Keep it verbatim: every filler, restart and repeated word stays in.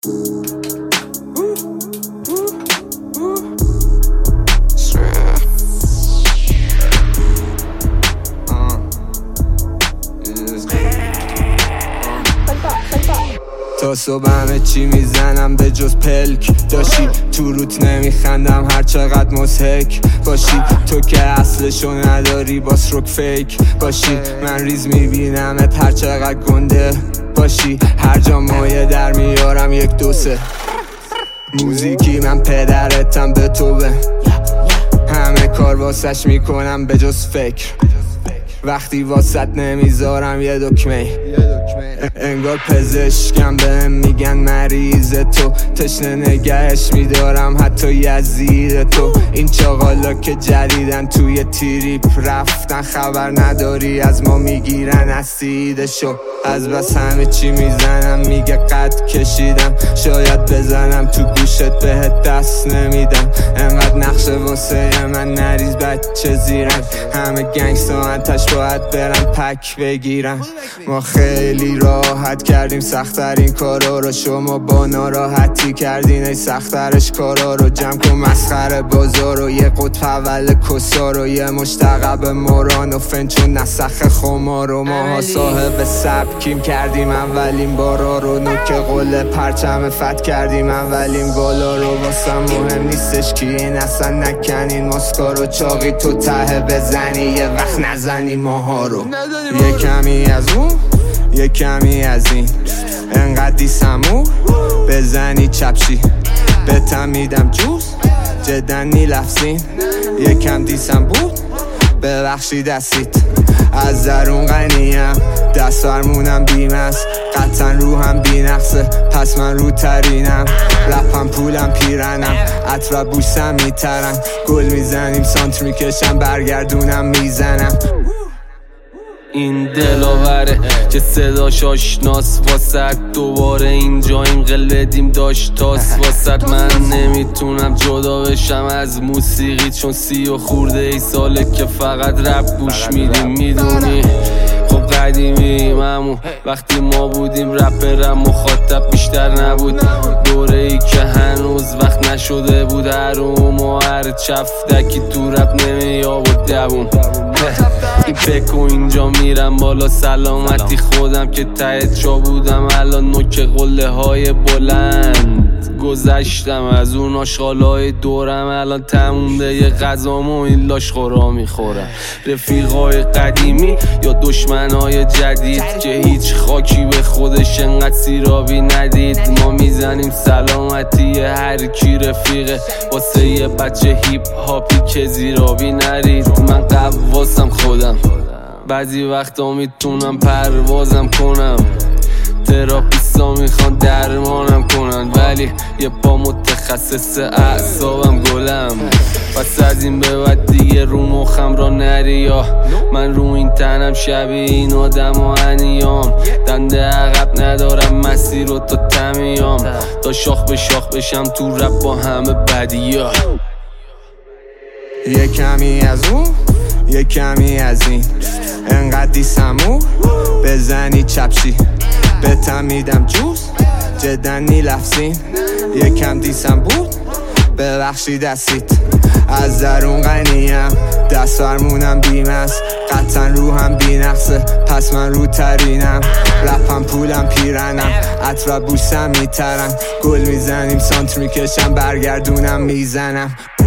تا صبح همه چی میزنم به جز پلک داشتی تو روت نمیخندم هر چقدر مضحک باشی تو که اصلشو نداری باس روک فیک باشی من ریز میبینمت هر چقدر گنده باشی هر جا مایه در میارم یک دو سه موزیکی من پدرتم به تو به همه کار واسش میکنم به جز فکر وقتی واسط نمیذارم یه دکمه انگار پزشکم بهم میگن مریض تو تشنه نگهش میدارم حتی یزید تو این چاقالا که جدیدن توی تریپ رفتن خبر نداری از ما میگیرن اسیدشو از بس همه چی میزنم میگه قد کشیدم شاید بزنم تو گوشت بهت دست نمیدم انقدر نقشه واسه من نریز بچه زیرن همه گنگستا انتش باید برن پک بگیرن ما خیلی راحت کردیم سخت‌ترین کارا رو شما با ناراحتی کردین ای سخت‌ترش کارا رو جمع کن مسخره بازار رو یه قطب اول کسا رو یه مشتقب موران و فنچون نسخ خمار رو ماها صاحب سبکیم کردیم اولین بارا رو نوک قله پرچم فت کردیم اولین گالا رو واسم مهم نیستش کی این اصلا نکنین ماسکا رو چاقی تو ته بزنی یه وقت نزنی ماها رو یه کمی از اون یه کمی از این انقدر دیسمو بزنی چپشی بهتم میدم جوز جدا نی لفظین یکم دیسم بود ببخشی دستیت از درون غنیم دست فرمونم بیمست قطعا روحم بی نقصه پس من رو ترینم رپم پولم پیرنم عطر بوسم میترن گل میزنیم سانتر میکشم برگردونم میزنم این دلاوره که صداش آشناس واسد دوباره اینجاییم قلدیم داشت تاس واسد من نمیتونم جدا بشم از موسیقی چون سی و خورده ای ساله که فقط رپ گوش میدیم میدونی خب قدیمی ممو وقتی ما بودیم رپرم مخاطب بیشتر نبود دوره ای که هنوز وقت نشده بود هروم و هر چفتکی تو رپ نمیاب و دووم این فکر و اینجا میرم بالا سلامتی خودم که ته جا بودم الان نوک قله های بلند گذشتم از اون آشغالای دورم الان تمومده یه غذام و این لاشخورا میخورم رفیقای قدیمی یا دشمنای جدید که هیچ خاکی به خودش انقدر سیرابی ندید ما میزنیم سلامتی هر کی رفیقه واسه یه بچه هیپ هاپی که زیرابی نرید من قواسم خودم بعضی وقتا میتونم پروازم کنم تراپیستا میخوان درمانم کنن ولی یه پا متخصص اعصابم گلم پس از این به بعد دیگه رو مخم را نری یا من رو این تنم شبیه این آدم و انیام دنده عقب ندارم مسیر رو تا تمیام تا شاخ به شاخ بشم تو رپ با همه بدیا یه کمی از اون یه کمی از این انقدر دیسمو بزنی چپشی بهتم میدم جوز جدا نی لفظین یکم دیسم بود ببخشی دستیت از درون غنیم دست فرمونم بیمست قطعا روحم بی نقصه پس من رو ترینم رپم پولم پیرنم عطر بوسم میترن گل میزنیم سانتر میکشم برگردونم میزنم